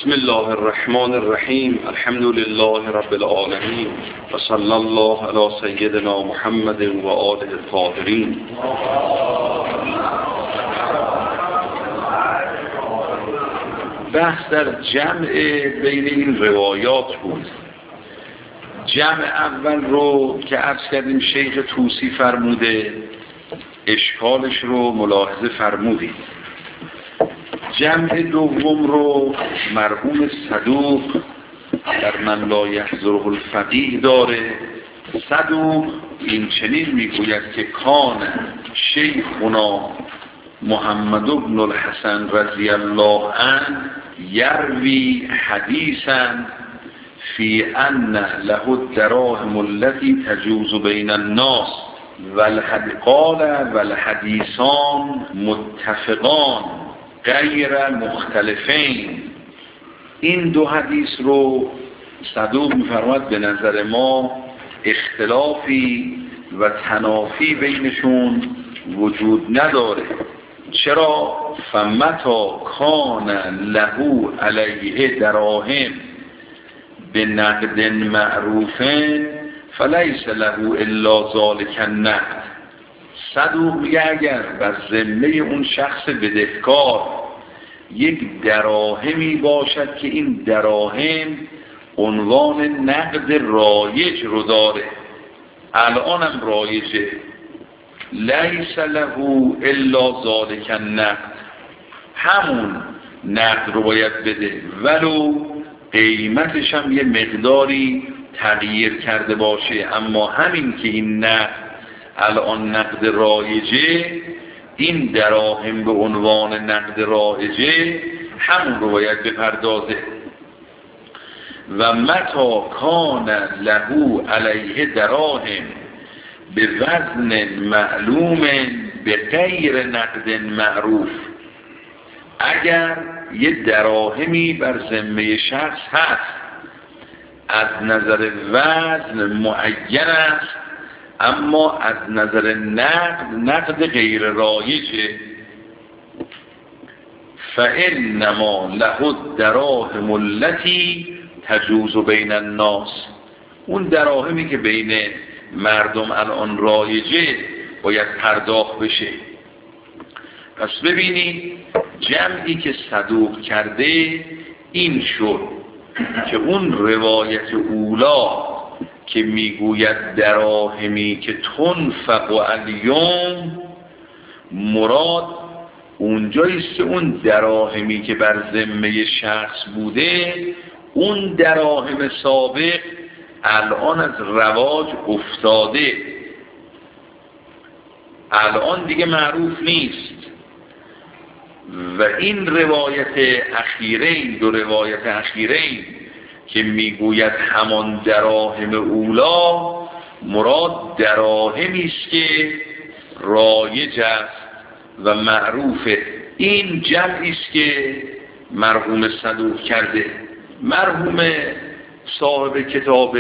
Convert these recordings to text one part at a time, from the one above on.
بسم الله الرحمن الرحیم. الحمد لله رب العالمین و صلی الله علی سیدنا محمد و آله الطاهرین. بحث در جمع بین این روایات بود. جمع اول رو که عرض کردیم شیخ طوسی فرموده، اشکالش رو ملاحظه فرمودیم. جمع دوم رو مرحوم صدوق در من لا یحضره الفقیه داره. صدوق این چنین میگوید که کان شیخنا محمد بن الحسن رضی الله عنه یروی حدیثا فی ان له الدراهم التي تجوز بین الناس قال والحدیثان متفقان غیر مختلفین. این دو حدیث رو صدوق می‌فرماید به نظر ما اختلافی و تنافی بینشون وجود نداره. چرا؟ فمتا کان له علیه دراهم به نقد معروفن فلیس له الا ذلک النقد. صدوق میگه اگر بر ذمه اون شخص بدهکار یک دراهمی باشد که این دراهم عنوان نقد رایج رو داره، الانم رایجه، لیس له الا ذلک النقد، همون نقد رو باید بده ولو قیمتش هم یه مقداری تغییر کرده باشه، اما همین که این نقد الان نقد رایجه، این دراهم به عنوان نقد رایجه همون رو باید بپردازه. و متا کان له علیه دراهم به وزن معلوم به غیر نقد معروف، اگر یه دراهمی بر ذمه شخص هست از نظر وزن معین است اما از نظر نقد غیر رایجه، فانما له الدراهم التي تجوز بین الناس، اون دراهمی که بین مردم الان رایجه باید پرداخت بشه. پس ببینید جمعی که صدوق کرده این شد که اون روایت اولا که میگوید دراهمی که تنفق الیوم، مراد اونجاییست که اون دراهمی که بر ذمه شخص بوده، اون دراهم سابق الان از رواج افتاده، الان دیگه معروف نیست. و این روایت اخیرین، دو روایت اخیرین که میگوید همان دراهم اولا، مراد دراهمی است که رایج است و معروفه. این جمعی است که مرحوم صدوق کرده. مرحوم صاحب کتاب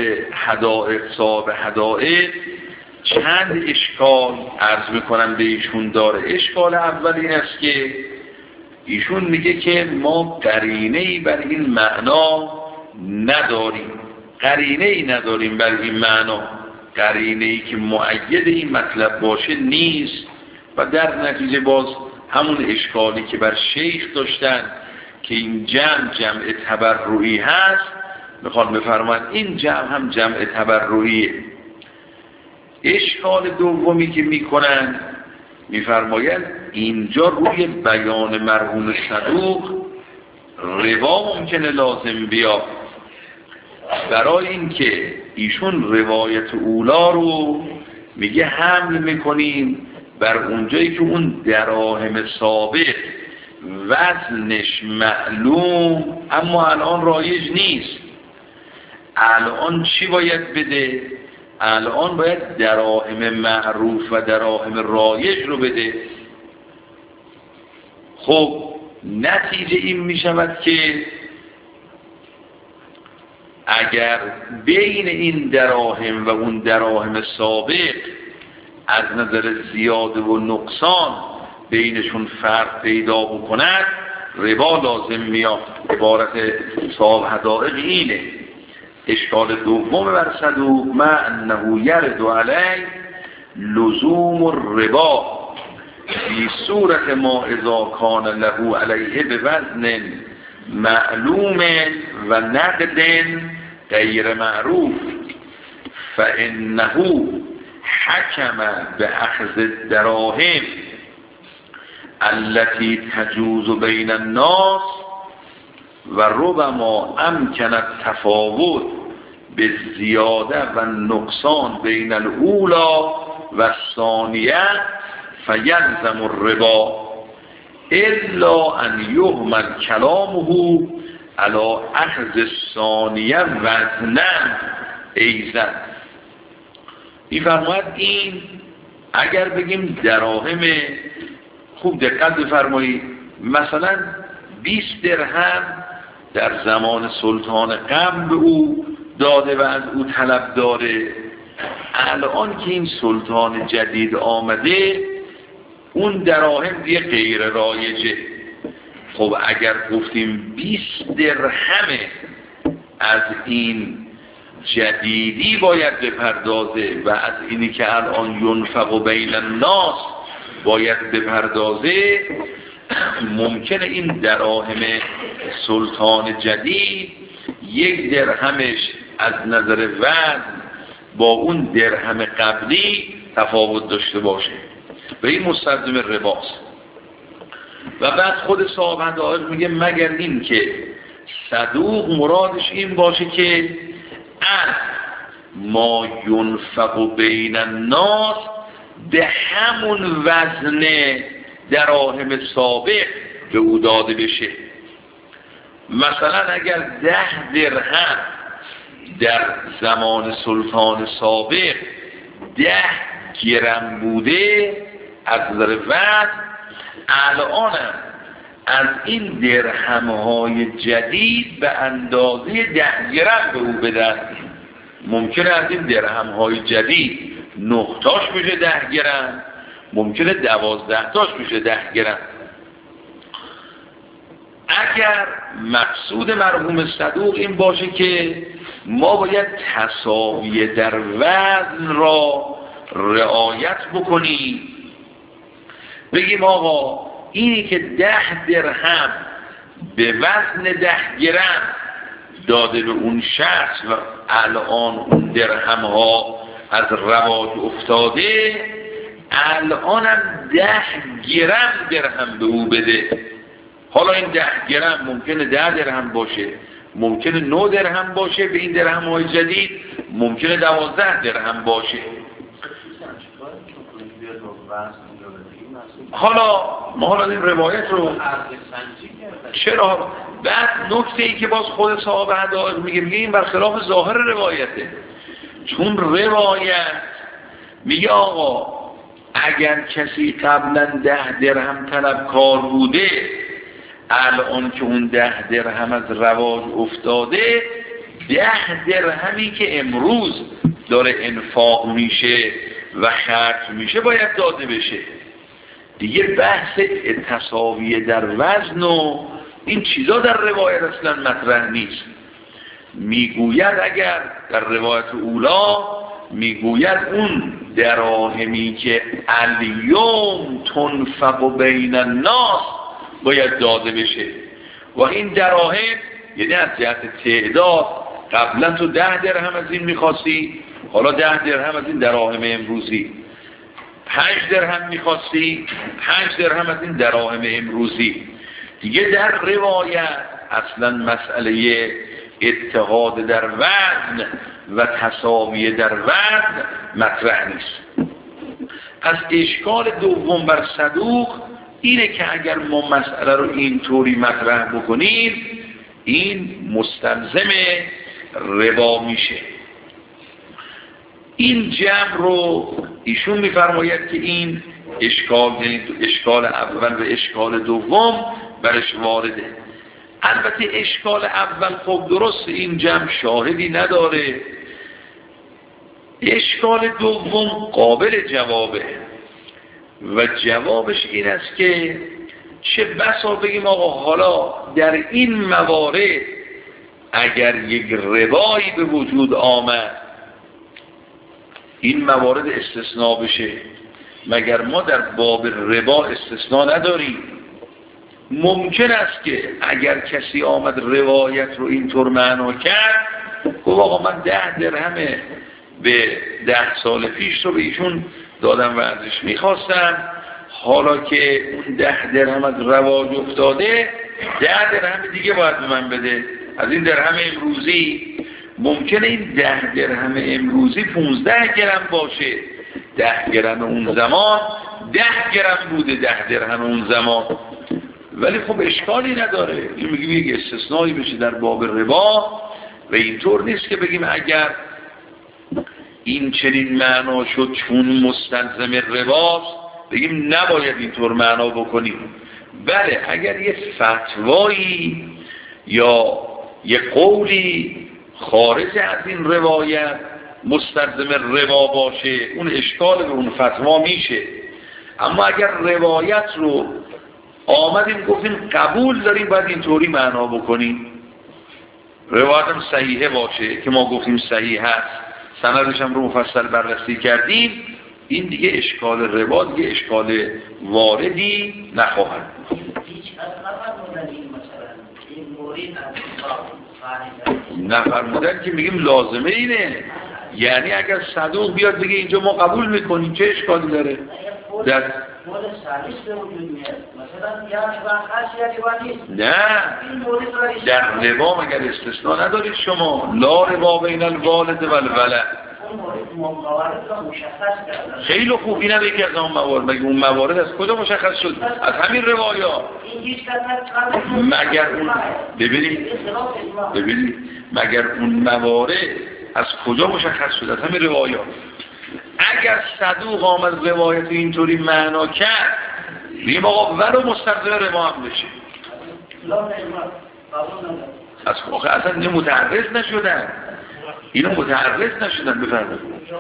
حدائق چند اشکال عرض میکنم به ایشون داره. اشکال اول این است که ایشون میگه که ما قرینه‌ای بر این معنا نداریم، قرینه‌ای نداریم بر این معنا، قرینه‌ای که مؤید این مطلب باشه نیست. و در نتیجه باز همون اشکالی که بر شیخ داشتن که این جمع تبرعی هست، میخوان بفرمایند این جمع هم جمع تبرعیه. اشکال دومی که میکنن، میفرمایند اینجا روی بیان مرحوم صدوق روا ممکنه لازم بیاد، برای اینکه ایشون روایت اولا رو میگه حمل میکنیم بر اونجایی که اون دراهم سابق وزنش معلوم اما الان رایج نیست. الان چی باید بده؟ الان باید دراهم معروف و دراهم رایج رو بده. خب نتیجه این می شود که اگر بین این دراهم و اون دراهم سابق از نظر زیاده و نقصان بینشون فرق پیدا بکند، ربا لازم میاد. عبارت صاحب حدائق اینه. اشکال دوم بر صدوق مع انه یرد علی لزوم الربا فی صورت ما اذا کان له علیه بوزن معلوم و نقد غیر معروف فانه حکم باخذ الدراهم التي تجوز بین الناس و ربما امکن التفاوت بالزیاده و نقصان بین الاولا و الثانیه فیلزم الربا الا ان یهمل کلامه علی اخذ الثانیه وزنا ایزن. می‌فرماید این اگر بگیم دراهم، خوب دقت بفرمایید، مثلا 20 درهم در زمان سلطان قبل به او داده و از او طلب داره، الان که این سلطان جدید آمده اون دراهم دیگه غیر رایجه. خب اگر گفتیم 20 درهم از این جدیدی باید بپردازه و از اینی که الان ینفق بین الناس باید بپردازه، ممکنه این دراهم سلطان جدید 1 درهمش از نظر وزن با اون درهم قبلی تفاوت داشته باشه و این مستلزم رباست. و بعد خود صاحب حدائق میگه مگر این که صدوق مرادش این باشه که از ما ینفق بین الناس به همون وزن دراهم سابق به او داده بشه. مثلا اگر 10 درهم در زمان سلطان سابق 10 گرم بوده از نظر وزن، الانم از این درهم‌های جدید به اندازه 10 گرم به او بدن. ممکنه از این درهم‌های جدید 9 تاش بشه 10 گرم، ممکنه 12 تاش بشه 10 گرم. اگر مقصود مرحوم صدوق این باشه که ما باید تساوی در وزن را رعایت بکنیم، بگیم آقا اینی که 10 درهم به وزن 10 گرم داده به اون شخص و الان اون درهم ها از رواج افتاده، الانم 10 گرم درهم به او بده. حالا این 10 گرم ممکنه 10 درهم باشه، ممکنه 9 درهم باشه به این درهم های جدید، ممکنه 12 درهم باشه. حالا این روایت رو چرا؟ بعد نکته ای که باز خود صاحب حدائق میگه این برخلاف ظاهر روایته. چون روایت میگه آقا اگر کسی قبلا 10 درهم طلبکار بوده، الان که اون 10 درهم از رواج افتاده، 10 درهمی که امروز داره انفاق میشه و خرج میشه باید داده بشه. دیگه بحث تساوی در وزن و این چیزا در روایت اصلا مطرح نیست. میگوید اگر در روایت اولا میگوید اون دراهمی که الیوم تنفق بین الناس باید داده بشه و این دراهم یعنی از جهت تعداد قبلا تو 10 درهم از این میخواستی، حالا 10 درهم از این دراهم امروزی، 5 درهم میخواستی، 5 درهم از این دراهم امروزی. دیگه در روایت اصلا مسئله اتحاد در وزن و تساوی در وزن مطرح نیست. از اشکال دوم بر صدوق اینه که اگر ما مسئله رو اینطوری مطرح بکنیم این مستلزم ربا میشه. این جمع رو ایشون میفرماید که این اشکال اول و اشکال دوم برش وارده. البته اشکال اول خب درست این جمع شاهدی نداره، اشکال دوم قابل جوابه و جوابش این است که چه بسا بگیم آقا حالا در این موارد اگر یک روایی به وجود آمد این موارد استثناء بشه، مگر ما در باب ربا استثناء نداریم؟ ممکن است که اگر کسی آمد روایت رو اینطور معنا کرد، گفت آقا من 10 درهم به 10 سال پیش رو به ایشون دادم و ازش میخواستم، حالا که اون 10 درهم از رواج افتاده 10 درهم دیگه باید به من بده از این درهم امروزی. ممکنه این 10 درهم امروزی 15 گرم باشه، 10 گرم اون زمان 10 گرم بوده 10 درهم اون زمان، ولی خب اشکالی نداره. این میگیم یک استثنایی بشه در باب ربا و اینطور نیست که بگیم اگر این چنین معنا شد چون مستلزم رباست بگیم نباید اینطور معنا بکنیم. بله اگر یه فتوایی یا یه قولی خارج از این روایت مستلزم ربا باشه اون اشکال به اون فتوا میشه. اما اگر روایت رو آمدیم گفتیم قبول داریم باید اینطوری معنا بکنیم، روایت هم صحیحه باشه که ما گفتیم صحیح هست، سندش هم رو مفصل بررسی کردیم، این دیگه اشکال ربا دیگه اشکال واردی نخواهد. نفرمودن که میگیم لازمه اینه، یعنی اگر صدوق بیاد بگه اینجا ما قبول میکنیم چه اشکالی داره؟ نه در ربا مگر استثناء ندارید شما؟ لا ربا بین الوالد و الولد. خیلی خوب، این هم یکی از اون موارد. مگر اون موارد از کجا مشخص شد؟ از همین روایات. مگر اون ببینید مگر اون موارد از کجا مشخص شد؟ از همین روایات. اگر صدوق آمد روایت اینطوری معنا کرد بگیم آقا ولو مستلزم ربا هم بشه، از واقع اصلا اینو متعرض نشدن، اینو متعرض نشدن. بفرمایید.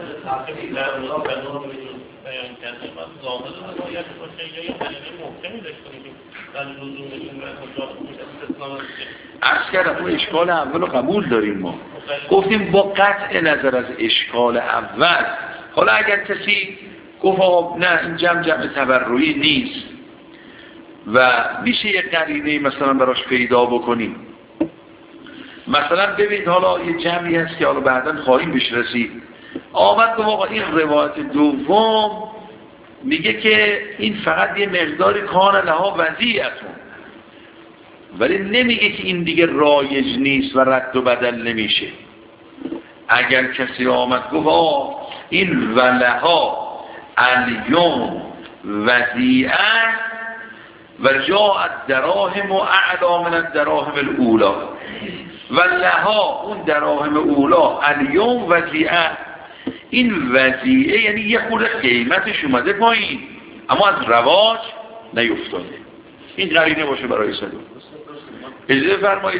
عرض کردم اون اشکال اول رو قبول داریم، ما گفتیم با قطع نظر از اشکال اول. حالا اگر کسی گفت نه این جمع تبرعی نیست و میشه یه قرینه مثلا براش پیدا بکنیم، مثلا ببینید حالا یه جمعی هست که حالا بعداً خواهیم بهش رسید، آمد که واقعا این روایت دوم میگه که این فقط یه مقداری کان لها وضیعتون، ولی نمیگه که این دیگه رایج نیست و رد و بدل نمیشه. اگر کسی آمد گفت این ولها الیوم وضیعه و جاءت دراهم و اعلا من الدراهم الاولا، ولها اون دراهم اولا الیوم وضیعه، این وضیعه یعنی یه خورده قیمتش اومده پایین اما از رواج نیفتاده. این قرینه باشه برای صدوق. اجازه فرمایید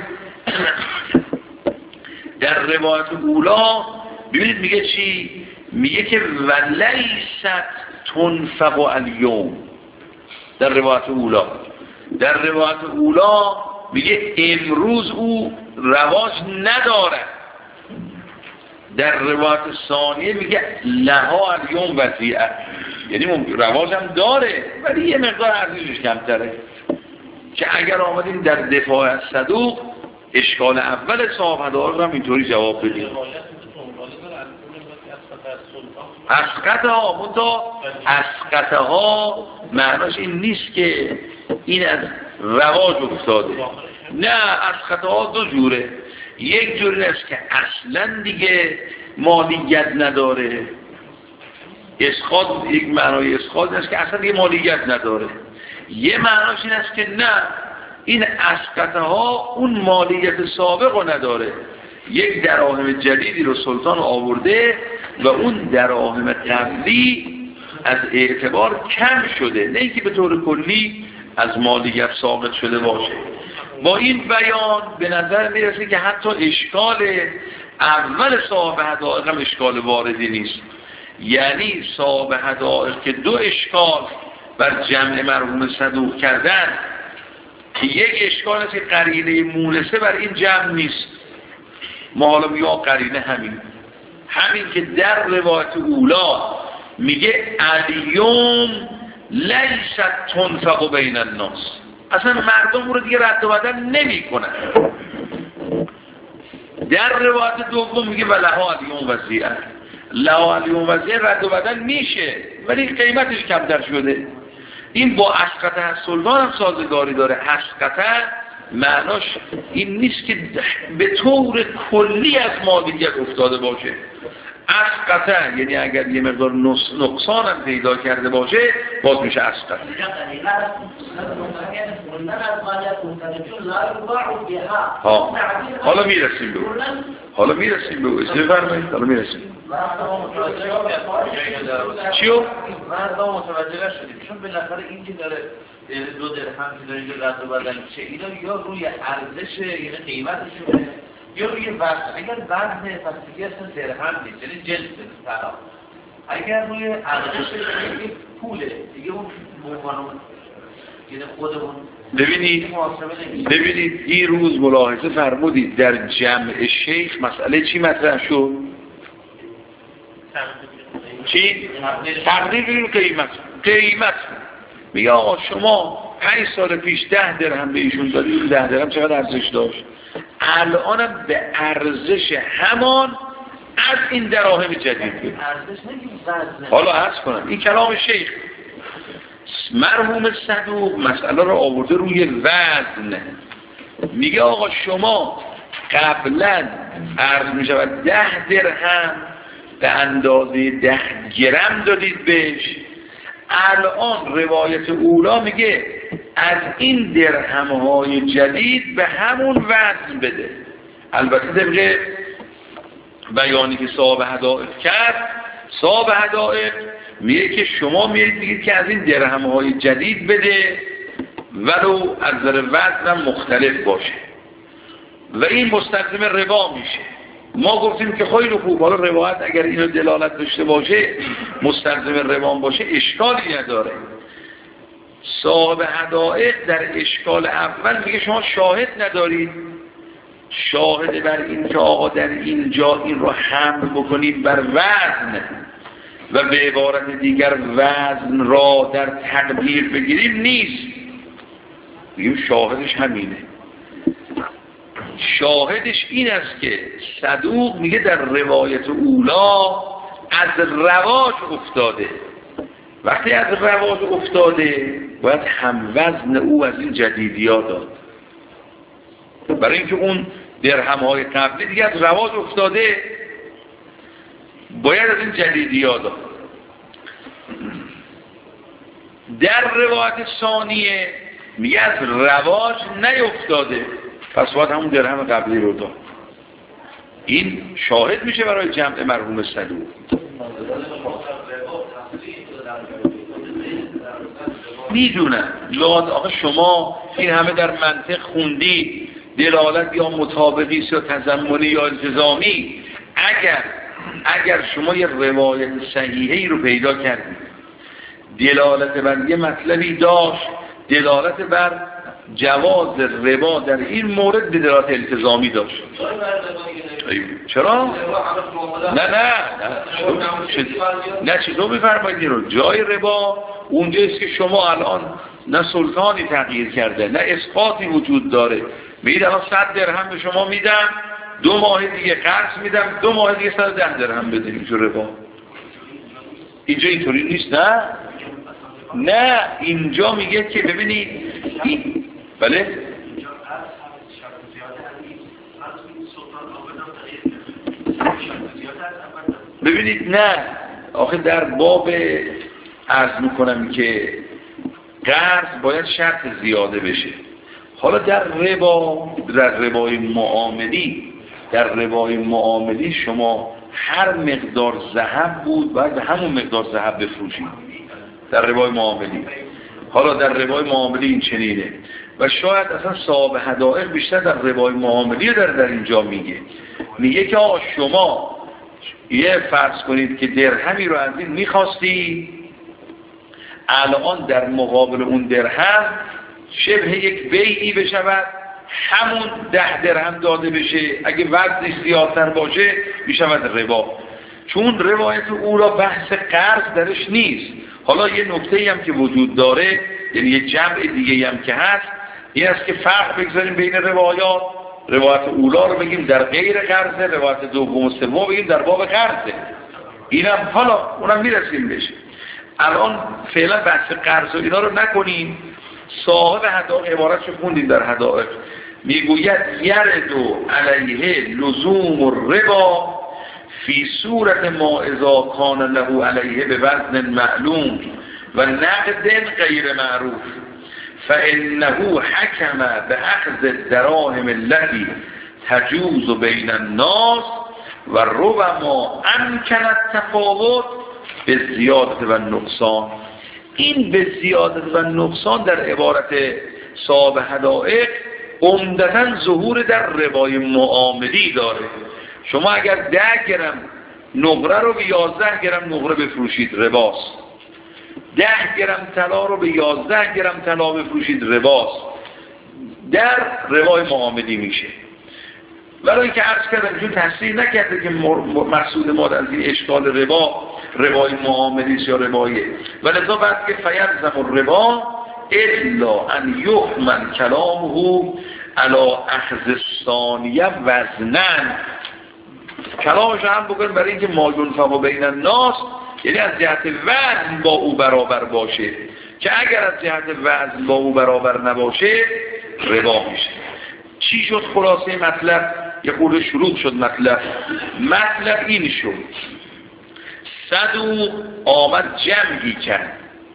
در روایت اولا ببینید میگه چی؟ میگه که ولیست تنفق الیوم. در روایت اولا میگه امروز او رواج نداره. در روایت ثانیه میگه لها الیوم وضیعه، یعنی رواج هم داره ولی یه مقدار ارزشش کمتره. که اگر آمدیم در دفاع از صدوق اشکال اول صاحب هدار رو هم اینطوری جواب بدیم. اسقطها معناش این نیست که این از رواج افتاده، نه اسقطها دو جوره. یک جوری است که اصلا دیگه مالیت نداره، اسقاط یک معنای اسقاط است که اصلا دیگه مالیت نداره. یه معناش این است که نه این اسقطها اون مالیت سابق رو نداره، یک دراهم جدیدی رو سلطان آورده و اون دراهم قبلی از اعتبار کم شده، نه اینکه به طور کلی از مالیت ساقط شده باشه. با این بیان به نظر میرسه که حتی اشکال اول صاحب حدائق هم اشکال واردی نیست. یعنی صاحب حدائق که دو اشکال بر جمع مرحوم صدوق کردن یک اشکال است که قرینه مونسه بر این جمع نیست. ما حالا یا قرینه همین که در روایت اولا میگه الیوم لیست تنفق بین الناس، اصلا مردم رو دیگه رد و بدل نمی کنن. در روایت دوم میگه ولها الیوم وزیعه، لها الیوم وزیعه رد و بدل میشه ولی قیمتش کمتر شده. این با اسقطه از سلطان هم سازگاری داره. اسقطه معناش این نیست که به طور کلی از مالیت افتاده باشه. اسقطه یعنی اگر یه مقدار نقصان هم پیدا کرده باشه باز میشه اسقطه. حالا میرسیم به او اسم فرمایید. حالا میرسیم چیو؟ مردم متوجه شدیم چون بالاخره این که داره 2 درهم که داره اینجا رد و بدل میشه، اینا یا روی ارزش یعنی قیمتشونه یا روی وزن. اگر وزن پس دیگه اصلا درهم نیست، یعنی جنس طلا. اگر روی ارزش یعنی پوله دیگه اون مقانون یعنی خودمون ببینید این روز ملاحظه فرمودید در جمع شیخ مسئله چی مطرح شد؟ چی؟ تقدیر قیمت. میگه آقا شما 5 سال پیش 10 درهم به ایشون دادید، 10 درهم چقدر ارزش داشت؟ الانم به ارزش همان از این دراهم جدید. حالا عرض کنم این کلام شیخ. مرحوم صدوق مسئله رو آورده روی وزن. میگه آقا شما قبلا عرض می شود 10 درهم به اندازه 10 گرم دادید بهش، الان روایت اولا میگه از این درهم‌های جدید به همون وزن بده. البته طبق بیانی که صاحب هدایق کرد، صاحب هدایق میگه که شما میگید که از این درهم‌های جدید بده ولو از نظر وزن مختلف باشه و این مستلزم ربا میشه. ما گفتیم که خیلی خوب، حالا روایت اگر اینو دلالت داشته باشه مستلزم ربا باشه اشکالی نداره. صاحب هدایق در اشکال اول میگه شما شاهد ندارید، شاهد بر این که آقا در اینجا این رو حمل بکنید بر وزن و به عبارت دیگر وزن را در تقدیر بگیریم نیست. میگیم شاهدش همینه. شاهدش این است که صدوق میگه در روایت اولا از رواج افتاده. وقتی از رواج افتاده باید هم وزن او از این جدیدیا داد، برای اینکه اون درهم‌های قبلی دیگه از رواج افتاده باید از این جدیدیا داد. در روایت ثانیه میگه از رواج نیفتاده پس باید همون درهم قبلی رو داد. این شاهد میشه برای جمع مرحوم صدوق. میدونم لاد آقا شما این همه در منطق خوندی، دلالت یا مطابقی یا تضمنی یا التزامی. اگر شما یه روایت صحیحی رو پیدا کردید دلالت بر یه مطلبی داشت، دلالت بر جواز ربا در این مورد دلالت التزامی داشت. چرا؟ نه چطور میفرمایید این رو؟ جای ربا اونجاست که شما الان نه سلطانی تغییر کرده نه اثباتی وجود داره. میگید الان 100 درهم به شما میدم، 2 ماه دیگه قرض میدم، 2 ماه دیگه 110 درهم بده. اینجا ربا اینجا اینطوری نیست. نه اینجا میگه که ببینید بله ببینید نه آخه در باب عرض میکنم که قرض باید شرط زیاده بشه. حالا در ربای معاملی شما هر مقدار ذهب بود باید همون مقدار ذهب بفروشید در ربای معاملی. حالا در ربای معاملی این چنینه و شاید اصلا صاحب هدایق بیشتر در ربای معاملی در اینجا میگه که آقا شما یه فرض کنید که درهمی رو از این میخواستی، الان در مقابل اون درهم شبه یک بیعی بشود، همون 10 درهم داده بشه، اگه وزنش زیادتر باشه میشود ربا. چون روایت او را بحث قرض درش نیست. حالا یه نکته هم که وجود داره، یعنی یه جمع دیگه هم که هست، این است که فرق بگذاریم بین روایات. روایت اولا رو بگیم در غیر قرضه، روایت دوم و سوم بگیم در باب قرضه. اینم حالا اونم میرسیم بشه. الان فعلا بحث قرض و اینا رو نکنیم. صاحب حدائق عبارتشو خوندیم در حدائق، میگوید یردو علیه لزوم الربا فی صورت ما اذا کان له علیه به وزن معلوم و نقد غیر معروف فانه حکم به اخذ الدراهم التي تجوز بین الناس و ربما امکن التفاوت به زیادت و نقصان. این به زیادت و نقصان در عبارت صاحب حدائق عمدتاً ظهور در روای معاملی داره. شما اگر 10 گرم نقره رو به 11 گرم نقره بفروشید رباست، 10 گرم طلا رو به 11 گرم طلا بفروشید رباست، در روای معاملی میشه. ولی اینکه عرض کردم چون تصریح نکرده که مقصود ما از این اشکال روای معاملی یا روایه، ولذا بعد که فیلزم الربا الا ان یحمل کلامه علی اخذ الثانیه وزنن. کلامش هم بکنیم برای اینکه ما ینفق بین الناس، یعنی از جهت وزن با او برابر باشه، که اگر از جهت وزن با او برابر نباشه ربا میشه. چی شد خلاصه مطلب؟ یه خورده شروع شد مطلب این شد صدوق آمد جمعی کرد.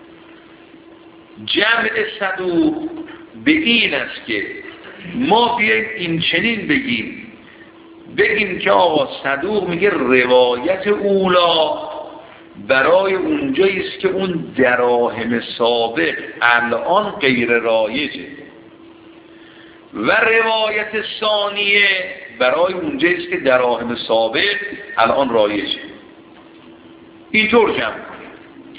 جمع صدوق به این است که ما بیاییم این چنین بگیم که آقا صدوق میگه روایت اولا برای اونجایی است که اون دراهم سابق الان غیر رایجه و روایت ثانیه برای اونجایی است که دراهم سابق الان رایجه. اینطور جمع کنیم.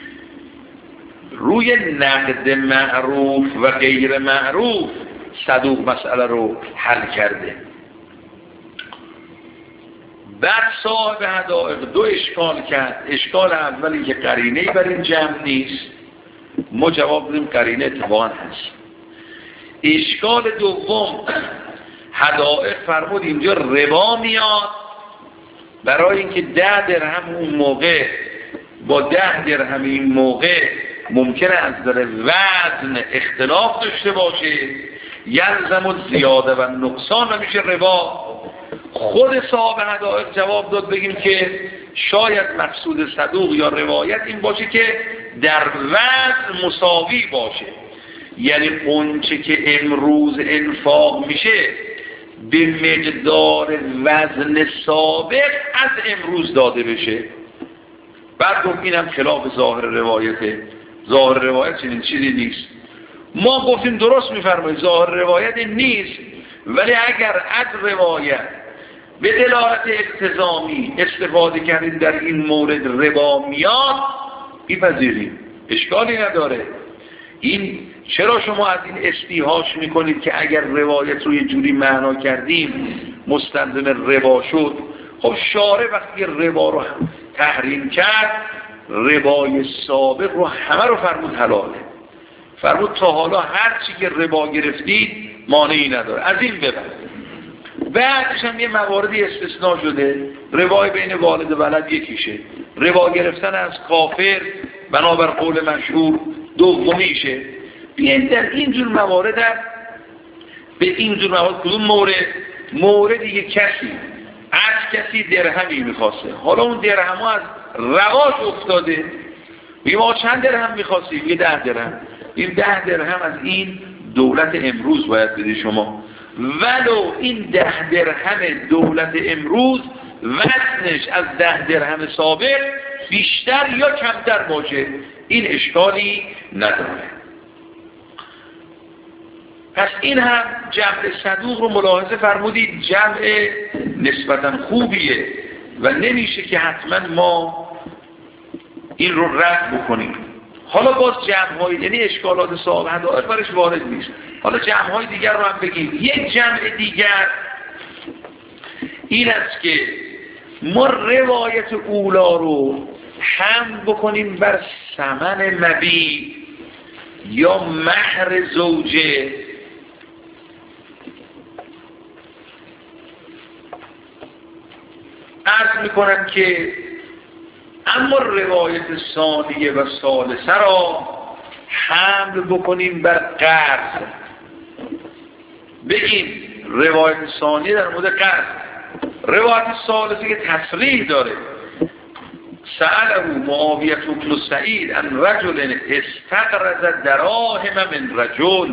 روی نقد معروف و غیر معروف صدوق مسئله رو حل کرده. بعد صاحب حدائق 2 اشکال کرد. اشکال اولی که قرینه‌ای بر این جمع نیست، ما جواب بدیم قرینه اتفاقا هست. اشکال دوم حدائق فرمود اینجا ربا میاد برای اینکه 10 درهم اون موقع با 10 درهم این موقع ممکنه از نظر وزن اختلاف داشته باشه، یلزم زیاده و نقصان و میشه ربا. خود صاحب حدائق جواب داد بگیم که شاید مقصود صدوق یا روایت این باشه که در وزن مساوی باشه، یعنی اونچه که امروز انفاق میشه به مقدار وزن سابق از امروز داده بشه. بعد گفت اینم خلاف ظاهر روایته. ظاهر روایت چنین چیزی نیست. ما گفتیم درست میفرمایید ظاهر روایت نیست، ولی اگر از روایت به دلالت التزامی استفاده کردیم در این مورد ربا میاد، میپذیریم، اشکالی نداره. این چرا شما از این استیحاش میکنید که اگر روایت رو یه جوری معنا کردیم مستلزم ربا شد؟ خب شارع وقتی ربا رو تحریم کرد، ربای سابق رو همه رو فرمود حلاله. فرمود تا حالا هر چی که ربا گرفتید مانعی نداره، از این ببرید. بعدش هم یه مواردی استثناء شده. روای بین والد و ولد یکیشه، ربا گرفتن از کافر بنابر قول مشهور دومیشه. بیاین در اینجور موارد هم به اینجور موارد کدوم موردی یک کسی از کسی درهمی میخواسته، حالا اون درهم ها از رواج افتاده، میگه ما چند درهم میخواستیم؟ یه 10 درهم. این 10 درهم از این دولت امروز باید بده شما، ولو این 10 درهم دولت امروز وزنش از 10 درهم سابق بیشتر یا کمتر باشه، این اشکالی نداره. پس این هم جمع صدوق رو ملاحظه فرمودید، جمع نسبتا خوبیه و نمیشه که حتما ما این رو رد بکنیم. حالا باز جمع‌های، یعنی اشکالات صاحب حدائق برش وارد نیست. حالا جمع‌های دیگر رو هم بگیم. یک جمع دیگر این است که ما روایت اولا رو هم بکنیم بر ثمن مبیع یا مهر زوجه، عرض میکنم که اما روایت ثانیه و ثالثه را حمل بکنیم بر قرض. بگیم روایت ثانیه در مورد قرض، روایت ثالثه که تصریح داره سأله معاویه بن سعید ان رجل استقرض دراهم من رجل،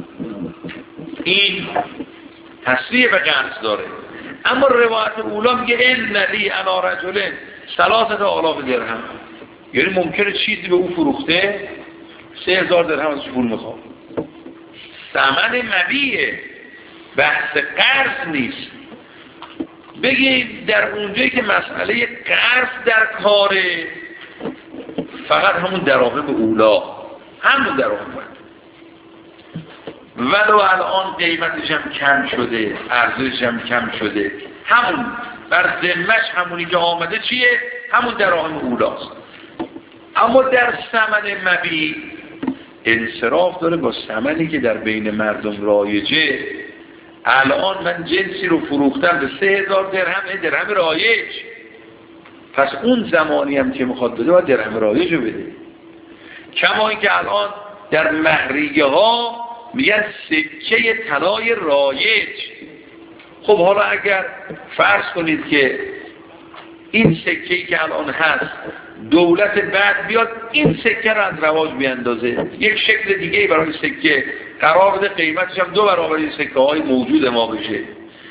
این تصریح به قرض داره. اما روایت اولا میگه ان لی علی رجل 3,000 درهم، یعنی ممکنه چیزی به او فروخته 3,000 درهم ازش پول میخواد. ثمن مبیعه، بحث قرض نیست. بگید در اونجایی که مسئله قرض در کاره فقط همون دراهم اولا، همون دراهم ولو الان قیمتش هم کم شده، ارزشش هم کم شده، همون بر ذمه‌اش همونی که آمده چیه؟ همون دراهم اولاست. اما در ثمن مبیع انصراف داره با ثمنی که در بین مردم رایجه. الان من جنسی رو فروختم به 3,000 درهم، درهم رایج، پس اون زمانی هم که میخواد بده باید درهم رایج رو بده. کما اینکه الان در مهریه ها میگن سکه طلای رایج. خب حالا اگر فرض کنید که این سکه‌ای که الان هست دولت بعد بیاد این سکه رو از رواج بیاندازه، یک شکل دیگه برای سکه قرار بده، قیمتش هم 2 برابر این سکه های موجود ما بشه.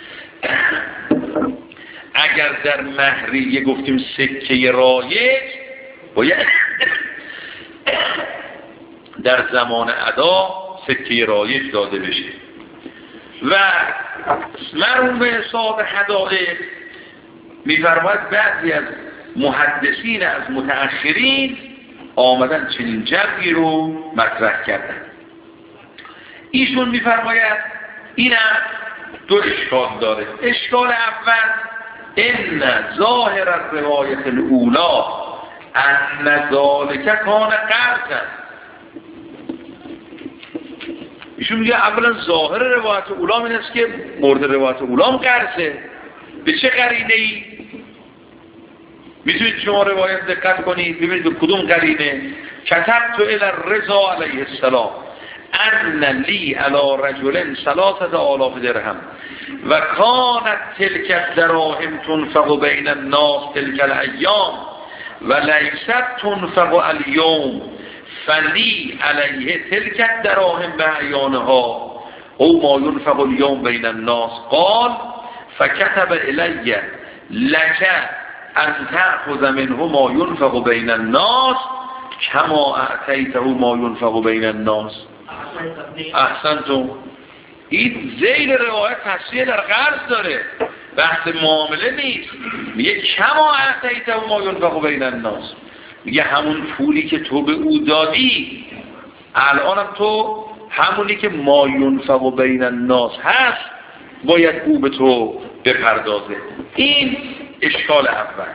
اگر در مهریه گفتیم سکه رایج، باید در زمان ادا سکه رایج داده بشه. و مرحوم صاحب حدائق می‌فرماید بعضی از محدثین از متأخرین آمدن چنین جمعی رو مطرح کردن. ایشون می‌فرماید اینم 2 اشکال داره. اشکال اول ان ظاهر الروایت الاولی ان ذلک کان قرضا. ایشون میگه اولا ظاهر روایت اولی این است که مورد روایت اولی هم قرضه. به چه قرینه ای؟ میتونید شما روایت دقت کنید ببینید به کدوم قرینه. کتبت الی الرضا علیه السلام ان لی علی رجل 3,000 درهم و کانت تلک الدراهم تنفق بین الناس تلک الایام و لیست تنفق الیوم فلی علیه تلک الدراهم بعیانها او ما ینفق اليوم بین الناس. قال فكتب الی لک ان تأخذ منه ما ينفق بین الناس کما اعطیته ما ينفق بین الناس. احسنتم. این ذیل روایت تصریح در قرض داره، بحث معامله نیست. میگه کما اعطیته ما ينفق بین الناس، میگه همون پولی که تو به او دادی الانم تو همونی که ما ينفق بین الناس هست باید او به تو بپردازه. این اشکال اول.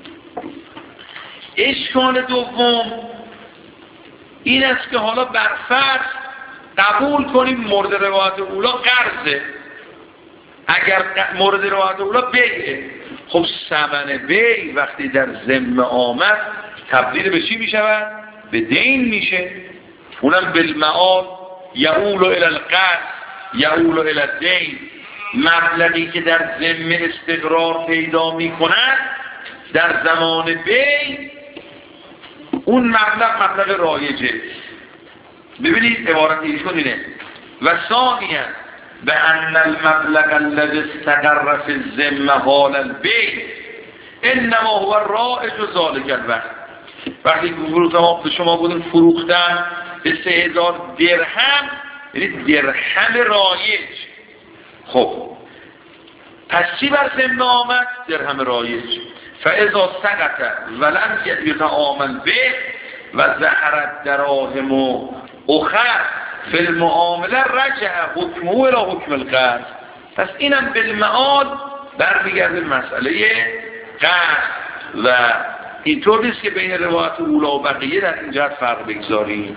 اشکال دوم این است که حالا برفرض قبول کنیم مورد روایت اولا قرضه، اگر مورد روایت اولا بیعه، خب ثمن بیع وقتی در ذمه آمد تبدیل به چی می شود؟ به دین میشه. اونم بالمعاد یعول الی القرض یعول الی الدین. مبلغی که در ذمه استقرار پیدا می کند در زمان بیع اون مبلغ رایجه. ببینید عبارت ایشون اینه و ثانیاً به ان المبلغ الذي استقر في الذمه حال البيع انما هو الرائج ذلك الوقت. وقتی به شما بودن فروختن به 3,000 درهم، یعنی درهم رایج. خب پس چی بر ذمه آمد؟ درهم رایج. فاذا سقط ولم یتعامل به و ظهرت دراهم و اخر فی المعامله رجع حکمه الى حکم القرض. پس اینم بالمعاد برمیگرده مسئله قرض و اینطور نیست که بین روایت اولا و بقیه در این جهت فرق بگذاریم.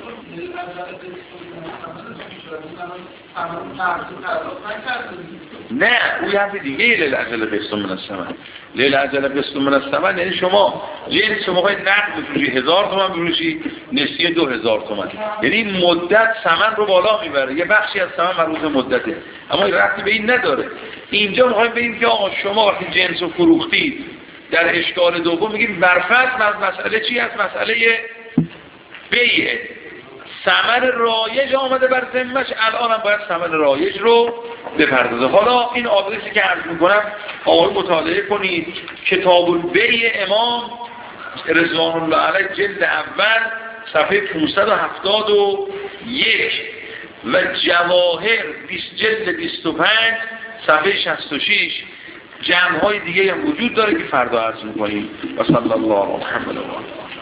نه او یه حرف دیگه لیل عجل قسط من الثمن. لیل عجل قسط من الثمن یعنی شما جنس شما باید نقد بفروشی 1000 تومان بفروشی، نسیه 2000 تومان، یعنی مدت ثمن رو بالا میبره، یه بخشی از ثمن مربوط به مدته، اما ربطی به این نداره. اینجا میخوایم بگیم که آقا شما وقتی جنس رو فروختید در اشکال دوم میگیم برفرض مسئله چی هست؟ مسئله بیعه، ثمن رایج آمده بر ذمه‌اش، الان هم باید ثمن رایج رو بپردازه. حالا این آدرسی که عرض میکنم آقای مطالعه کنید، کتاب البیع امام رضوان الله علیه جلد اول صفحه 571 و جواهر جلد 25 صفحه 66 جمع‌های دیگه هم وجود داره که فردا عرض میکنیم. و صلی الله علی محمد و آله.